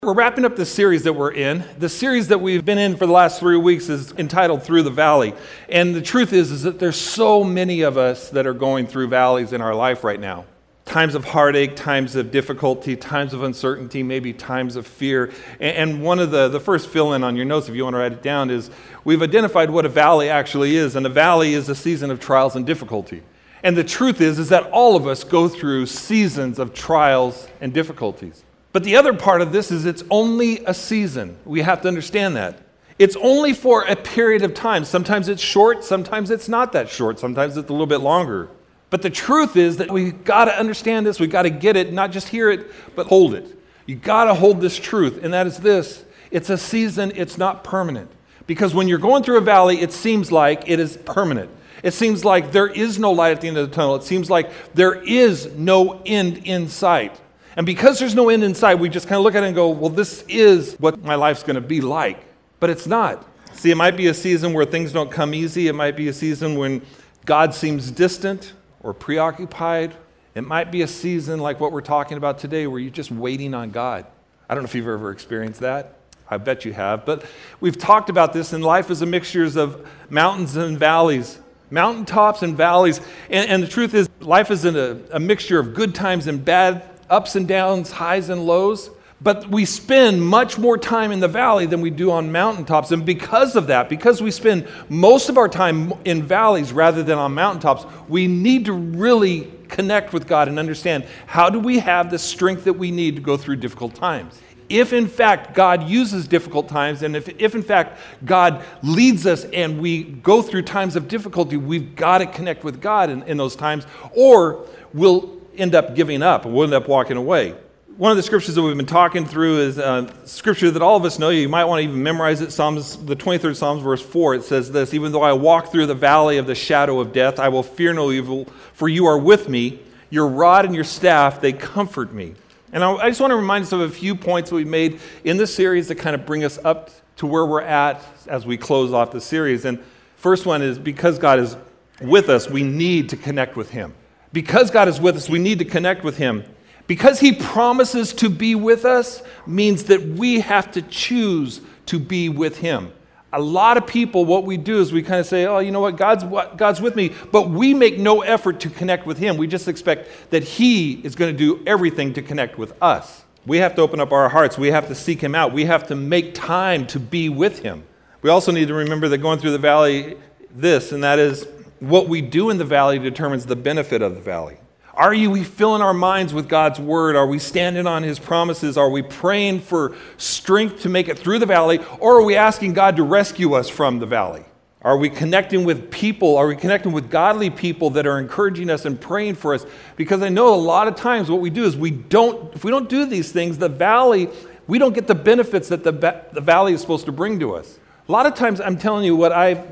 We're wrapping up the series that we're in. The series that we've been in for the last 3 weeks is entitled Through the Valley. And the truth is that there's so many of us that are going through valleys in our life right now. Times of heartache, times of difficulty, times of uncertainty, maybe times of fear. And one of the first fill-in on your notes, if you want to write it down, is we've identified what a valley actually is. And a valley is a season of trials and difficulty. And the truth is that all of us go through seasons of trials and difficulties. But the other part of this is it's only a season. We have to understand that. It's only for a period of time. Sometimes it's short, sometimes it's not that short, sometimes it's a little bit longer. But the truth is that we've got to understand this, we've got to get it, not just hear it, but hold it. You've got to hold this truth, and that is this. It's a season, it's not permanent. Because when you're going through a valley, it seems like it is permanent. It seems like there is no light at the end of the tunnel. It seems like there is no end in sight. And because there's no end in sight, we just kind of look at it and go, well, this is what my life's going to be like. But it's not. See, it might be a season where things don't come easy. It might be a season when God seems distant or preoccupied. It might be a season like what we're talking about today where you're just waiting on God. I don't know if you've ever experienced that. I bet you have. But we've talked about this, and life is a mixture of mountains and valleys. Mountaintops and valleys. And the truth is, life is a mixture of good times and bad ups and downs, highs and lows, but we spend much more time in the valley than we do on mountaintops. And because of that, because we spend most of our time in valleys rather than on mountaintops, we need to really connect with God and understand, how do we have the strength that we need to go through difficult times? If in fact God uses difficult times, and if in fact God leads us and we go through times of difficulty, we've got to connect with God in those times, or we'll end up giving up, we'll end up walking away. One of the scriptures that we've been talking through is scripture that all of us know. You might want to even memorize it. The 23rd Psalms, verse 4, it says this: even though I walk through the valley of the shadow of death, I will fear no evil, for you are with me. Your rod and your staff, they comfort me. And I just want to remind us of a few points that we made in this series that kind of bring us up to where we're at as we close off the series. And first one is, because God is with us, we need to connect with Him. Because God is with us, we need to connect with Him. Because He promises to be with us means that we have to choose to be with Him. A lot of people, what we do is we kind of say, oh, you know what, God's with me, but we make no effort to connect with Him. We just expect that He is going to do everything to connect with us. We have to open up our hearts. We have to seek Him out. We have to make time to be with Him. We also need to remember that going through the valley, and that is, what we do in the valley determines the benefit of the valley. Are we filling our minds with God's word? Are we standing on His promises? Are we praying for strength to make it through the valley? Or are we asking God to rescue us from the valley? Are we connecting with people? Are we connecting with godly people that are encouraging us and praying for us? Because I know a lot of times what we do is if we don't do these things, the valley, we don't get the benefits that the valley is supposed to bring to us. A lot of times, I'm telling you,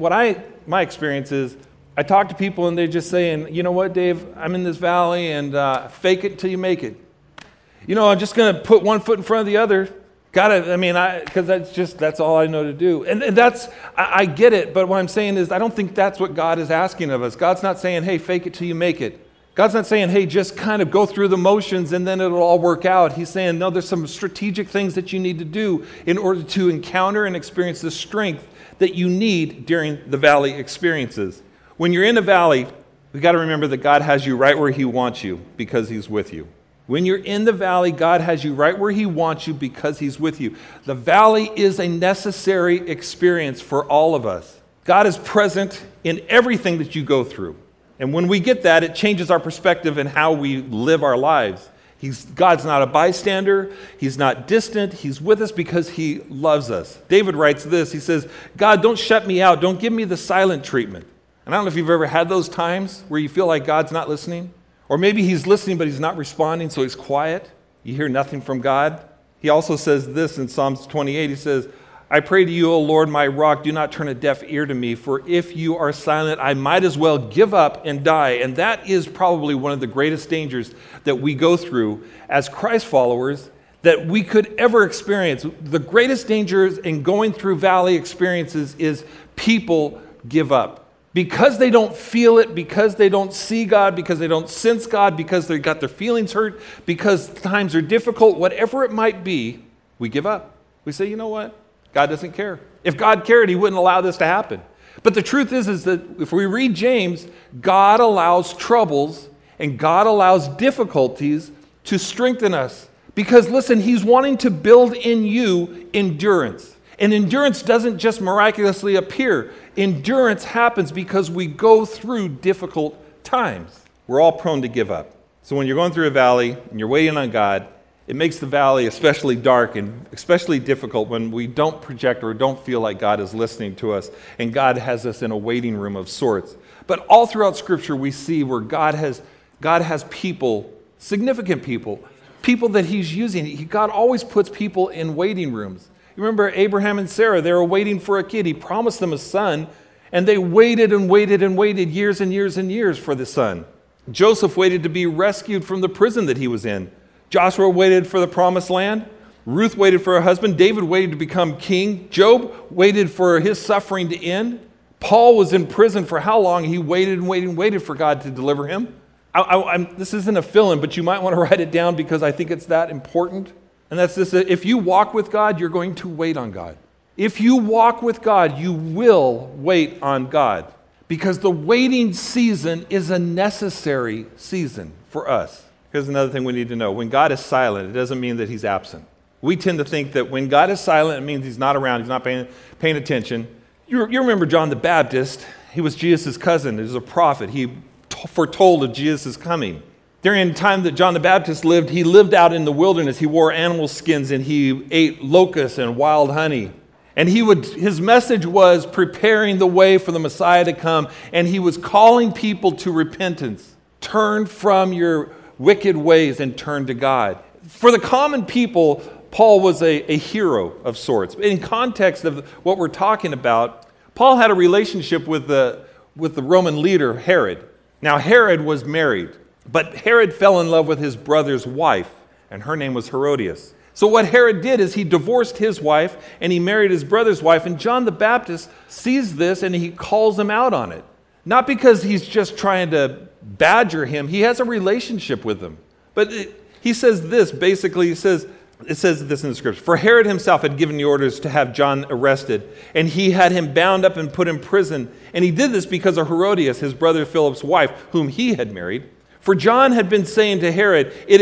my experience is, I talk to people and they're just saying, you know what, Dave, I'm in this valley, and fake it till you make it. You know, I'm just going to put one foot in front of the other. Because that's all I know to do. And I get it, but what I'm saying is, I don't think that's what God is asking of us. God's not saying, hey, fake it till you make it. God's not saying, hey, just kind of go through the motions and then it'll all work out. He's saying, no, there's some strategic things that you need to do in order to encounter and experience the strength that you need during the valley experiences. When you're in a valley, we've got to remember that God has you right where He wants you because He's with you. When you're in the valley, God has you right where He wants you because He's with you. The valley is a necessary experience for all of us. God is present in everything that you go through. And when we get that, it changes our perspective in how we live our lives. God's not a bystander. He's not distant. He's with us because He loves us. David writes this. He says, God, don't shut me out. Don't give me the silent treatment. And I don't know if you've ever had those times where you feel like God's not listening. Or maybe He's listening, but He's not responding, so He's quiet. You hear nothing from God. He also says this in Psalms 28. He says, I pray to you, O Lord, my rock, do not turn a deaf ear to me, for if you are silent, I might as well give up and die. And that is probably one of the greatest dangers that we go through as Christ followers that we could ever experience. The greatest dangers in going through valley experiences is people give up. Because they don't feel it, because they don't see God, because they don't sense God, because they got their feelings hurt, because times are difficult, whatever it might be, We give up. We say, you know what? God doesn't care. If God cared, he wouldn't allow this to happen. But the truth is that if we read James, God allows troubles and God allows difficulties to strengthen us. Because listen, he's wanting to build in you endurance. And endurance doesn't just miraculously appear. Endurance happens because we go through difficult times. We're all prone to give up. So when you're going through a valley and you're waiting on God, it makes the valley especially dark and especially difficult when we don't project or don't feel like God is listening to us and God has us in a waiting room of sorts. But all throughout Scripture we see where God has people, significant people that he's using. God always puts people in waiting rooms. You remember Abraham and Sarah, they were waiting for a kid. He promised them a son, and they waited and waited and waited years and years and years for the son. Joseph waited to be rescued from the prison that he was in. Joshua waited for the promised land. Ruth waited for her husband. David waited to become king. Job waited for his suffering to end. Paul was in prison for how long? He waited and waited and waited for God to deliver him. This isn't a fill-in, but you might want to write it down because I think it's that important. And that's this: if you walk with God, you're going to wait on God. If you walk with God, you will wait on God. Because the waiting season is a necessary season for us. Here's another thing we need to know. When God is silent, it doesn't mean that he's absent. We tend to think that when God is silent, it means he's not around, he's not paying attention. You remember John the Baptist. He was Jesus' cousin. He was a prophet. He foretold of Jesus' coming. During the time that John the Baptist lived, he lived out in the wilderness. He wore animal skins and he ate locusts and wild honey. And his message was preparing the way for the Messiah to come. And he was calling people to repentance. Turn from your wicked ways and turn to God. For the common people, Paul was a hero of sorts. In context of what we're talking about, Paul had a relationship with the Roman leader, Herod. Now, Herod was married, but Herod fell in love with his brother's wife, and her name was Herodias. So what Herod did is he divorced his wife, and he married his brother's wife, and John the Baptist sees this, and he calls him out on it. Not because he's just trying to badger him. He has a relationship with him. But he says this, basically, it says this in the scripture. For Herod himself had given the orders to have John arrested, and he had him bound up and put in prison. And he did this because of Herodias, his brother Philip's wife, whom he had married. For John had been saying to Herod, it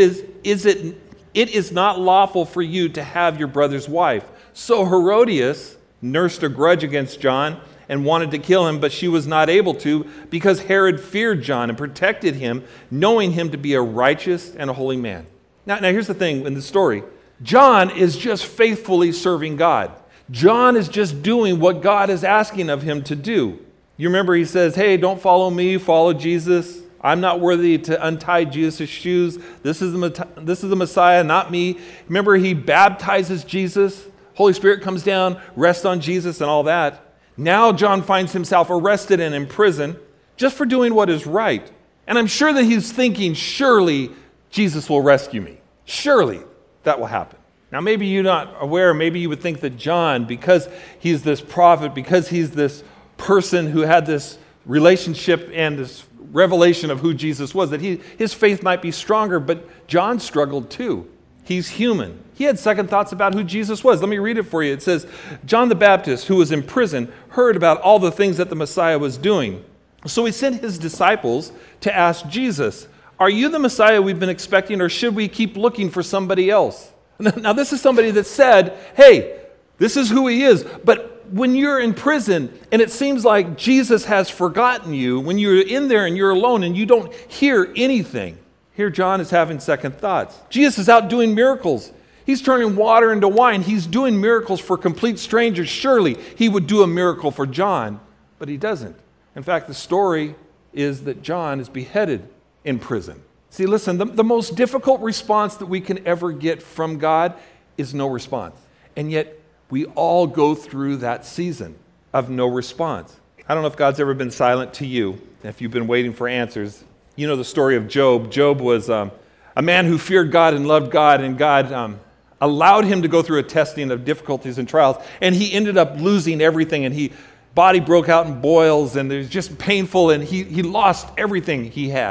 is not lawful for you to have your brother's wife. So Herodias nursed a grudge against John and wanted to kill him, but she was not able to because Herod feared John and protected him, knowing him to be a righteous and a holy man. Now here's the thing in the story. John is just faithfully serving God. John is just doing what God is asking of him to do. You remember he says, hey, don't follow me, follow Jesus. I'm not worthy to untie Jesus' shoes. This is the Messiah, not me. Remember he baptizes Jesus. Holy Spirit comes down, rests on Jesus and all that. Now John finds himself arrested and in prison just for doing what is right. And I'm sure that he's thinking, surely Jesus will rescue me. Surely that will happen. Now maybe you're not aware, maybe you would think that John, because he's this prophet, because he's this person who had this relationship and this revelation of who Jesus was, that his faith might be stronger, but John struggled too. He's human. He had second thoughts about who Jesus was. Let me read it for you. It says, John the Baptist, who was in prison, heard about all the things that the Messiah was doing. So he sent his disciples to ask Jesus, are you the Messiah we've been expecting, or should we keep looking for somebody else? Now this is somebody that said, hey, this is who he is. But when you're in prison and it seems like Jesus has forgotten you, when you're in there and you're alone and you don't hear anything, here John is having second thoughts. Jesus is out doing miracles. He's turning water into wine. He's doing miracles for complete strangers. Surely he would do a miracle for John, but he doesn't. In fact, the story is that John is beheaded in prison. See, listen, the most difficult response that we can ever get from God is no response. And yet we all go through that season of no response. I don't know if God's ever been silent to you, if you've been waiting for answers. You know the story of Job. Job was a man who feared God and loved God, and God allowed him to go through a testing of difficulties and trials, and he ended up losing everything, and his body broke out in boils, and it was just painful, and he lost everything he had.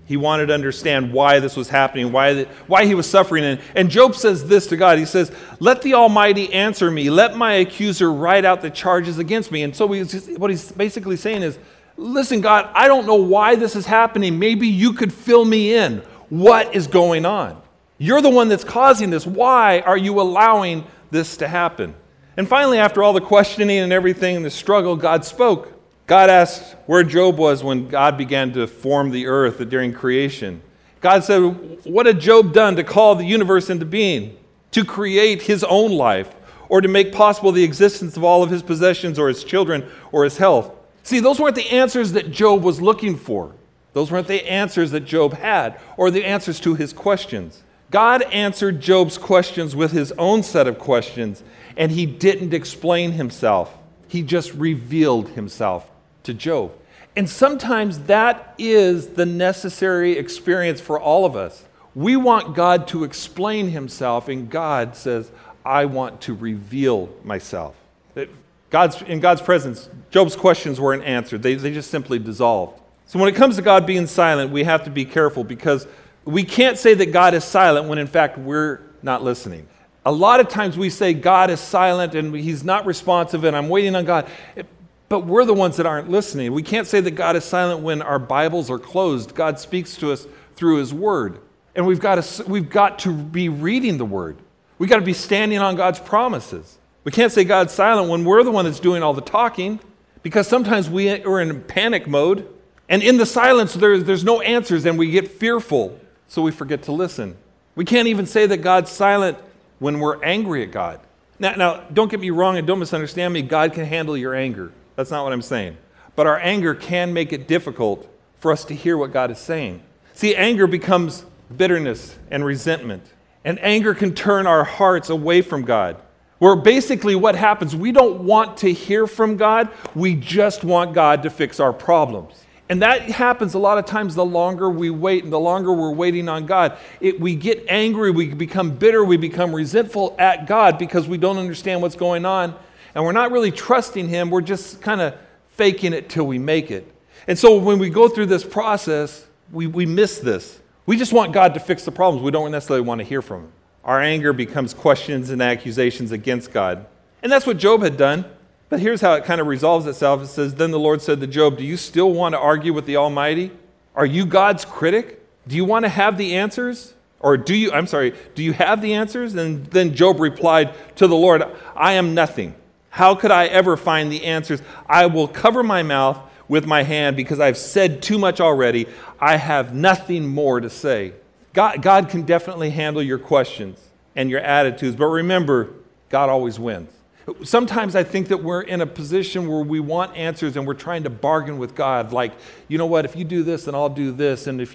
He wanted to understand why this was happening, why he was suffering. And Job says this to God. He says, let the Almighty answer me. Let my accuser write out the charges against me. And so what he's basically saying is, listen, God, I don't know why this is happening. Maybe you could fill me in. What is going on? You're the one that's causing this. Why are you allowing this to happen? And finally, after all the questioning and everything and the struggle, God spoke. God asked where Job was when God began to form the earth during creation. God said, what had Job done to call the universe into being? To create his own life, or to make possible the existence of all of his possessions or his children or his health? See, those weren't the answers that Job was looking for. Those weren't the answers that Job had, or the answers to his questions. God answered Job's questions with his own set of questions, and he didn't explain himself. He just revealed himself to Job. And sometimes that is the necessary experience for all of us. We want God to explain himself, and God says, I want to reveal myself. In God's presence, Job's questions weren't answered. They just simply dissolved. So when it comes to God being silent, we have to be careful, because we can't say that God is silent when in fact we're not listening. A lot of times we say God is silent and he's not responsive and I'm waiting on God. But we're the ones that aren't listening. We can't say that God is silent when our Bibles are closed. God speaks to us through his word. And we've got to be reading the word. We've got to be standing on God's promises. We can't say God's silent when we're the one that's doing all the talking, because sometimes we're in panic mode. And in the silence, there's no answers and we get fearful. So we forget to listen. We can't even say that God's silent when we're angry at God. Now, don't get me wrong and don't misunderstand me. God can handle your anger. That's not what I'm saying. But our anger can make it difficult for us to hear what God is saying. See, anger becomes bitterness and resentment. And anger can turn our hearts away from God. Where basically what happens, we don't want to hear from God. We just want God to fix our problems. And that happens a lot of times the longer we wait and the longer we're waiting on God. We get angry, we become bitter, we become resentful at God because we don't understand what's going on. And we're not really trusting him. We're just kind of faking it till we make it. And so when we go through this process, we miss this. We just want God to fix the problems. We don't necessarily want to hear from him. Our anger becomes questions and accusations against God. And that's what Job had done. But here's how it kind of resolves itself. It says, then the Lord said to Job, do you still want to argue with the Almighty? Are you God's critic? Do you want to have the answers? Or do you have the answers? And then Job replied to the Lord, I am nothing. How could I ever find the answers? I will cover my mouth with my hand because I've said too much already. I have nothing more to say. God can definitely handle your questions and your attitudes, but remember, God always wins. Sometimes I think that we're in a position where we want answers and we're trying to bargain with God. Like, you know what, if you do this, then I'll do this. And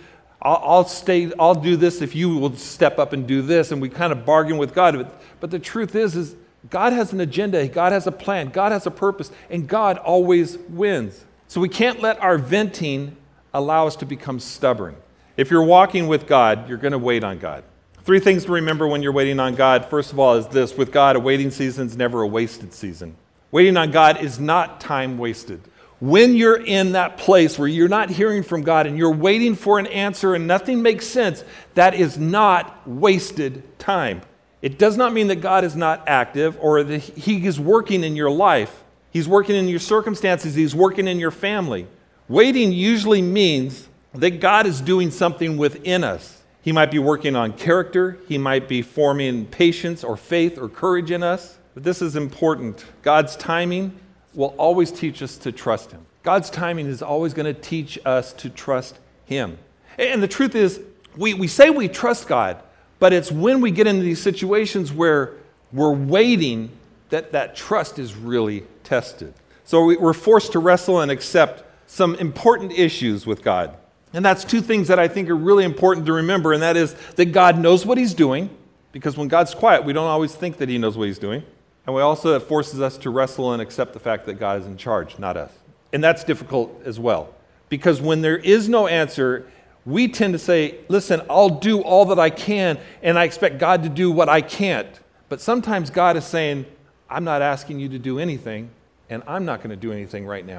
I'll do this if you will step up and do this. And we kind of bargain with God. But the truth is God has an agenda. God has a plan. God has a purpose. And God always wins. So we can't let our venting allow us to become stubborn. If you're walking with God, you're going to wait on God. 3 things to remember when you're waiting on God. First of all is this: with God, a waiting season is never a wasted season. Waiting on God is not time wasted. When you're in that place where you're not hearing from God and you're waiting for an answer and nothing makes sense, that is not wasted time. It does not mean that God is not active or that he is working in your life. He's working in your circumstances. He's working in your family. Waiting usually means that God is doing something within us. He might be working on character. He might be forming patience or faith or courage in us. But this is important. God's timing will always teach us to trust him. God's timing is always going to teach us to trust him. And the truth is, we say we trust God, but it's when we get into these situations where we're waiting that trust is really tested. So we're forced to wrestle and accept some important issues with God. And that's 2 things that I think are really important to remember, and that is that God knows what he's doing, because when God's quiet, we don't always think that he knows what he's doing. And it forces us to wrestle and accept the fact that God is in charge, not us. And that's difficult as well, because when there is no answer, we tend to say, listen, I'll do all that I can, and I expect God to do what I can't. But sometimes God is saying, I'm not asking you to do anything, and I'm not going to do anything right now.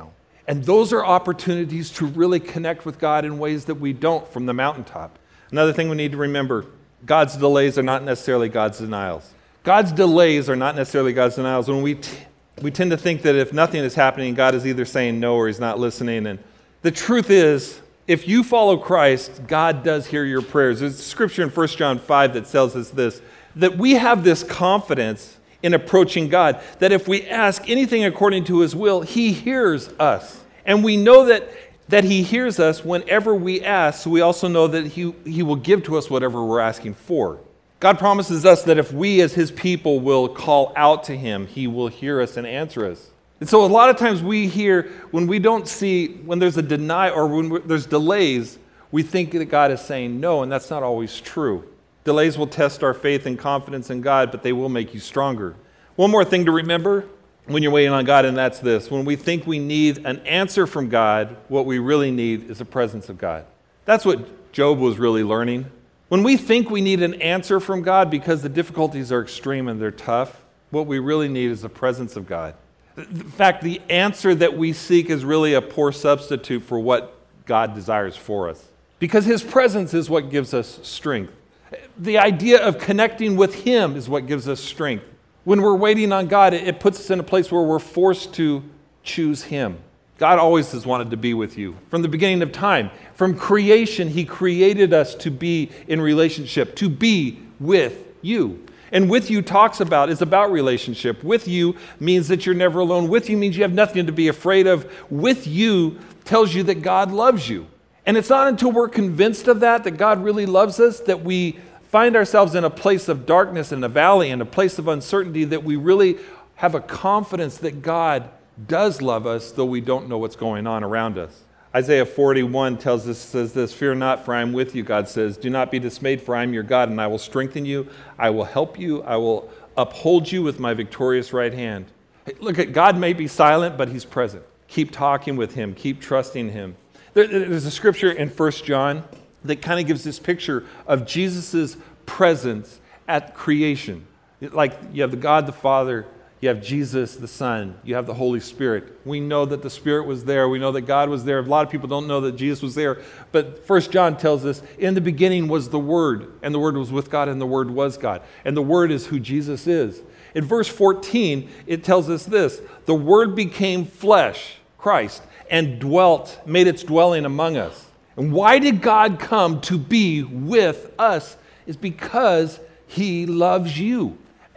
And those are opportunities to really connect with God in ways that we don't from the mountaintop. Another thing we need to remember, God's delays are not necessarily God's denials. God's delays are not necessarily God's denials. When we tend to think that if nothing is happening, God is either saying no or he's not listening. And the truth is, if you follow Christ, God does hear your prayers. There's a scripture in 1 John 5 that tells us this, that we have this confidence in approaching God, that if we ask anything according to his will, he hears us. And we know that he hears us whenever we ask, so we also know that he will give to us whatever we're asking for. God promises us that if we as his people will call out to him, he will hear us and answer us. And so a lot of times we hear, when there's a deny or when there's delays, we think that God is saying no, and that's not always true. Delays will test our faith and confidence in God, but they will make you stronger. One more thing to remember when you're waiting on God, and that's this. When we think we need an answer from God, what we really need is the presence of God. That's what Job was really learning. When we think we need an answer from God because the difficulties are extreme and they're tough, what we really need is the presence of God. In fact, the answer that we seek is really a poor substitute for what God desires for us. Because his presence is what gives us strength. The idea of connecting with him is what gives us strength. When we're waiting on God, it puts us in a place where we're forced to choose him. God always has wanted to be with you. From the beginning of time, from creation, he created us to be in relationship, to be with you. And with you is about relationship. With you means that you're never alone. With you means you have nothing to be afraid of. With you tells you that God loves you. And it's not until we're convinced of that God really loves us, that we find ourselves in a place of darkness, in a valley, in a place of uncertainty, that we really have a confidence that God does love us, though we don't know what's going on around us. Isaiah 41 says this, "Fear not, for I am with you," God says. "Do not be dismayed, for I am your God, and I will strengthen you. I will help you. I will uphold you with my victorious right hand." Look, God may be silent, but he's present. Keep talking with him. Keep trusting him. There's a scripture in 1 John that kind of gives this picture of Jesus' presence at creation. Like you have the God the Father, you have Jesus the Son, you have the Holy Spirit. We know that the Spirit was there. We know that God was there. A lot of people don't know that Jesus was there. But 1 John tells us, in the beginning was the Word, and the Word was with God, and the Word was God. And the Word is who Jesus is. In verse 14, it tells us this, "The Word became flesh," Christ, "and made its dwelling among us." And why did God come to be with us? Is because he loves you.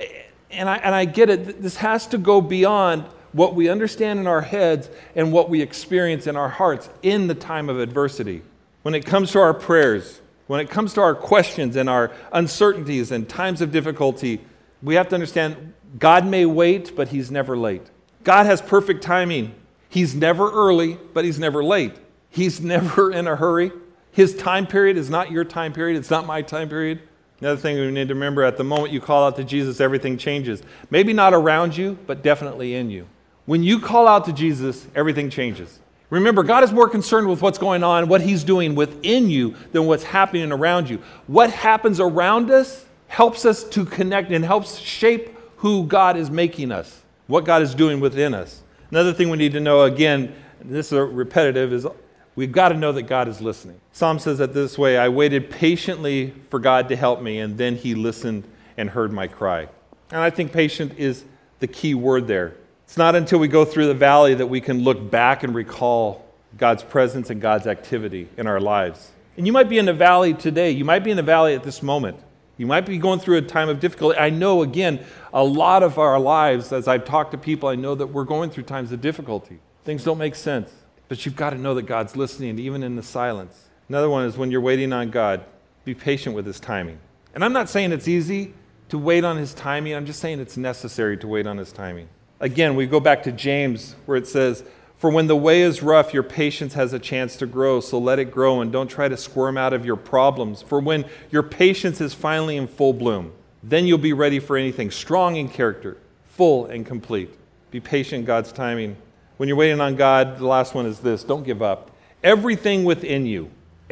And I get it. This has to go beyond what we understand in our heads and what we experience in our hearts in the time of adversity. When it comes to our prayers, when it comes to our questions and our uncertainties and times of difficulty, we have to understand God may wait, but he's never late. God has perfect timing. He's never early, but he's never late. He's never in a hurry. His time period is not your time period. It's not my time period. Another thing we need to remember, at the moment you call out to Jesus, everything changes. Maybe not around you, but definitely in you. When you call out to Jesus, everything changes. Remember, God is more concerned with what's going on, what he's doing within you, than what's happening around you. What happens around us helps us to connect and helps shape who God is making us, what God is doing within us. Another thing we need to know, again, this is repetitive, is we've got to know that God is listening. Psalm says it this way, "I waited patiently for God to help me, and then he listened and heard my cry." And I think patient is the key word there. It's not until we go through the valley that we can look back and recall God's presence and God's activity in our lives. And you might be in the valley today. You might be in the valley at this moment. You might be going through a time of difficulty. I know, again, a lot of our lives, as I've talked to people, I know that we're going through times of difficulty. Things don't make sense. But you've got to know that God's listening, even in the silence. Another one is when you're waiting on God, be patient with his timing. And I'm not saying it's easy to wait on his timing. I'm just saying it's necessary to wait on his timing. Again, we go back to James where it says, "For when the way is rough, your patience has a chance to grow. So let it grow and don't try to squirm out of your problems. For when your patience is finally in full bloom, then you'll be ready for anything, strong in character, full and complete." Be patient in God's timing. When you're waiting on God, the last one is this, don't give up. Everything within you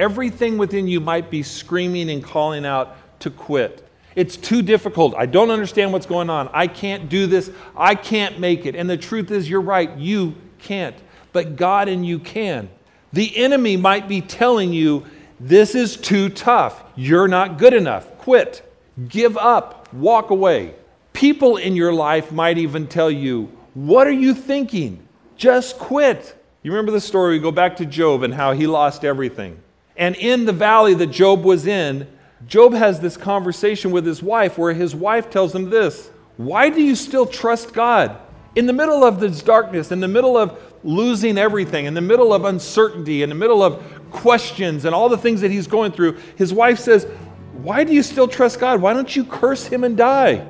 might be screaming and calling out to quit. It's too difficult. I don't understand what's going on. I can't do this. I can't make it. And the truth is, you're right, you can't. but God and you can. The enemy might be telling you, this is too tough. You're not good enough. Quit. Give up. Walk away. People in your life might even tell you, what are you thinking? Just quit. You remember the story? We go back to Job and how he lost everything. And in the valley that Job was in, Job has this conversation with his wife where his wife tells him this: why do you still trust God? In the middle of this darkness, in the middle of losing everything, in the middle of uncertainty, in the middle of questions and all the things that he's going through, his wife says, why do you still trust God? Why don't you curse him and die?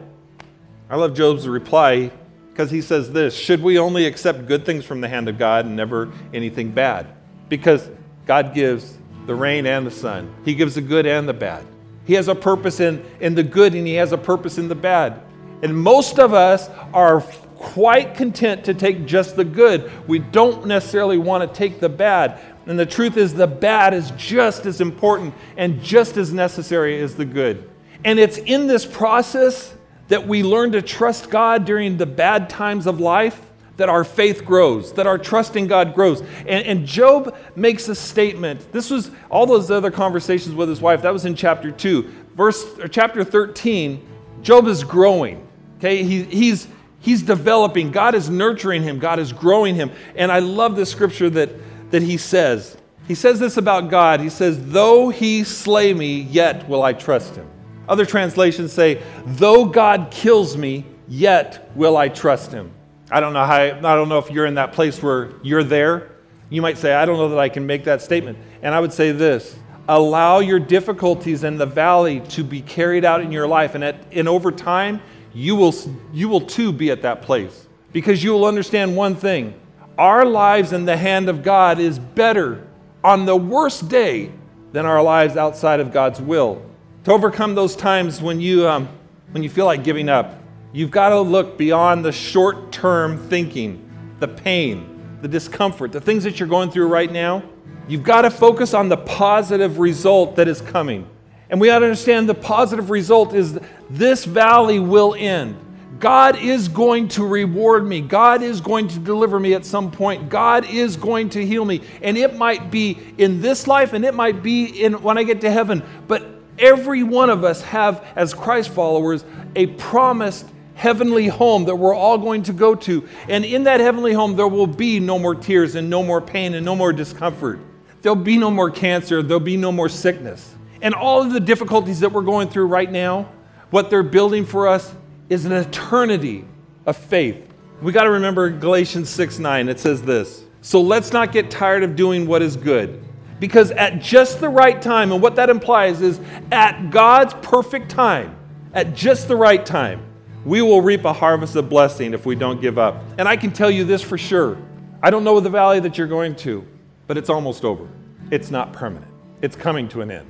I love Job's reply because he says this: should we only accept good things from the hand of God and never anything bad? Because God gives the rain and the sun. He gives the good and the bad. He has a purpose in the good and he has a purpose in the bad. And most of us are quite content to take just the good. We don't necessarily want to take the bad. And the truth is, the bad is just as important and just as necessary as the good. And it's in this process that we learn to trust God during the bad times of life that our faith grows, that our trust in God grows. And Job makes a statement. This was all those other conversations with his wife. That was in chapter 2. Chapter 13, Job is growing. Okay, he's developing. God is nurturing him. God is growing him. And I love the scripture that he says. He says this about God. He says, though he slay me, yet will I trust him. Other translations say, though God kills me, yet will I trust him. I don't know if you're in that place where you're there. You might say, I don't know that I can make that statement. And I would say this: allow your difficulties in the valley to be carried out in your life. And over time, you will too be at that place. Because you will understand one thing: our lives in the hand of God is better on the worst day than our lives outside of God's will. To overcome those times when you feel like giving up, you've got to look beyond the short-term thinking, the pain, the discomfort, the things that you're going through right now. You've got to focus on the positive result that is coming. And we ought to understand the positive result is this valley will end. God is going to reward me. God is going to deliver me at some point. God is going to heal me. And it might be in this life and it might be when I get to heaven. But every one of us have, as Christ followers, a promised heavenly home that we're all going to go to. And in that heavenly home, there will be no more tears and no more pain and no more discomfort. There'll be no more cancer. There'll be no more sickness. And all of the difficulties that we're going through right now, what they're building for us is an eternity of faith. We got to remember Galatians 6:9. It says this: so let's not get tired of doing what is good, because at just the right time, and what that implies is at God's perfect time, at just the right time, we will reap a harvest of blessing if we don't give up. And I can tell you this for sure: I don't know the valley that you're going to, but it's almost over. It's not permanent. It's coming to an end.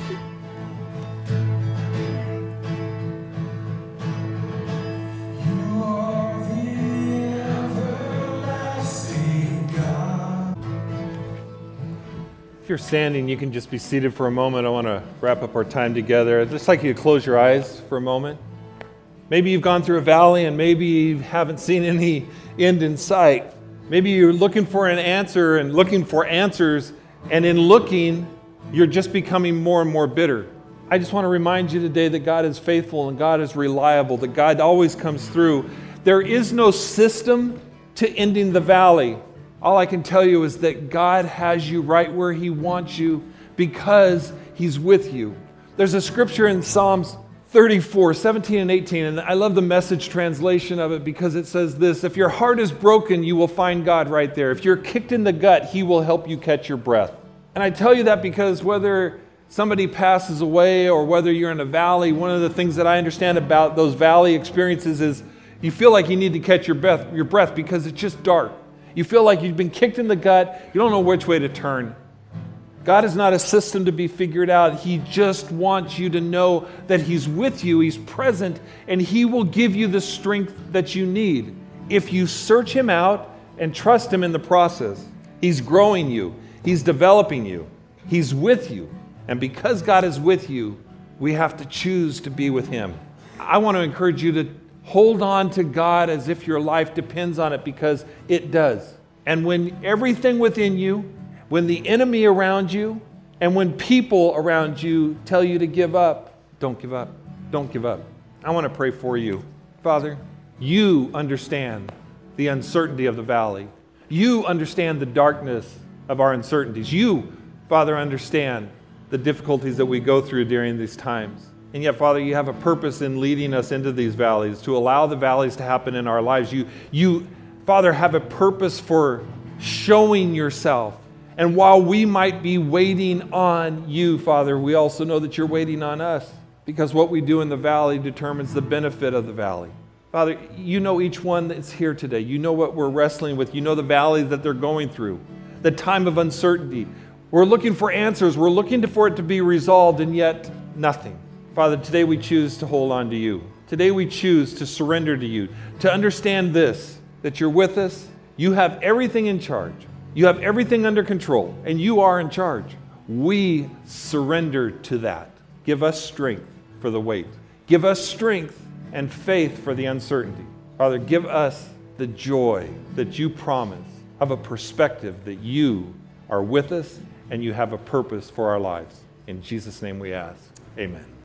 If you're standing, you can just be seated for a moment. I want to wrap up our time together. I'd just like you to close your eyes for a moment. Maybe you've gone through a valley and maybe you haven't seen any end in sight. Maybe you're looking for an answer and looking for answers, and in looking, you're just becoming more and more bitter. I just want to remind you today that God is faithful and God is reliable, that God always comes through. There is no system to ending the valley. All I can tell you is that God has you right where He wants you because He's with you. There's a scripture in Psalms 34, 17 and 18, and I love the Message translation of it because it says this: if your heart is broken, you will find God right there. If you're kicked in the gut, He will help you catch your breath. And I tell you that because whether somebody passes away or whether you're in a valley, one of the things that I understand about those valley experiences is you feel like you need to catch your breath because it's just dark. You feel like you've been kicked in the gut. You don't know which way to turn. God is not a system to be figured out. He just wants you to know that He's with you, He's present, and He will give you the strength that you need. If you search Him out and trust Him in the process, He's growing you. He's developing you. He's with you. And because God is with you, we have to choose to be with Him. I want to encourage you to hold on to God as if your life depends on it, because it does. And when everything within you, when the enemy around you, and when people around you tell you to give up, don't give up. Don't give up. I want to pray for you. Father, you understand the uncertainty of the valley. You understand the darkness of our uncertainties. You, Father, understand the difficulties that we go through during these times. And yet, Father, you have a purpose in leading us into these valleys, to allow the valleys to happen in our lives. You, Father, have a purpose for showing yourself. And while we might be waiting on you, Father, we also know that you're waiting on us, because what we do in the valley determines the benefit of the valley. Father, you know each one that's here today. You know what we're wrestling with. You know the valleys that they're going through, the time of uncertainty. We're looking for answers. We're looking for it to be resolved, and yet nothing. Father, today we choose to hold on to you. Today we choose to surrender to you, to understand this, that you're with us. You have everything in charge. You have everything under control, and you are in charge. We surrender to that. Give us strength for the wait. Give us strength and faith for the uncertainty. Father, give us the joy that you promise of a perspective that you are with us and you have a purpose for our lives. In Jesus' name we ask. Amen.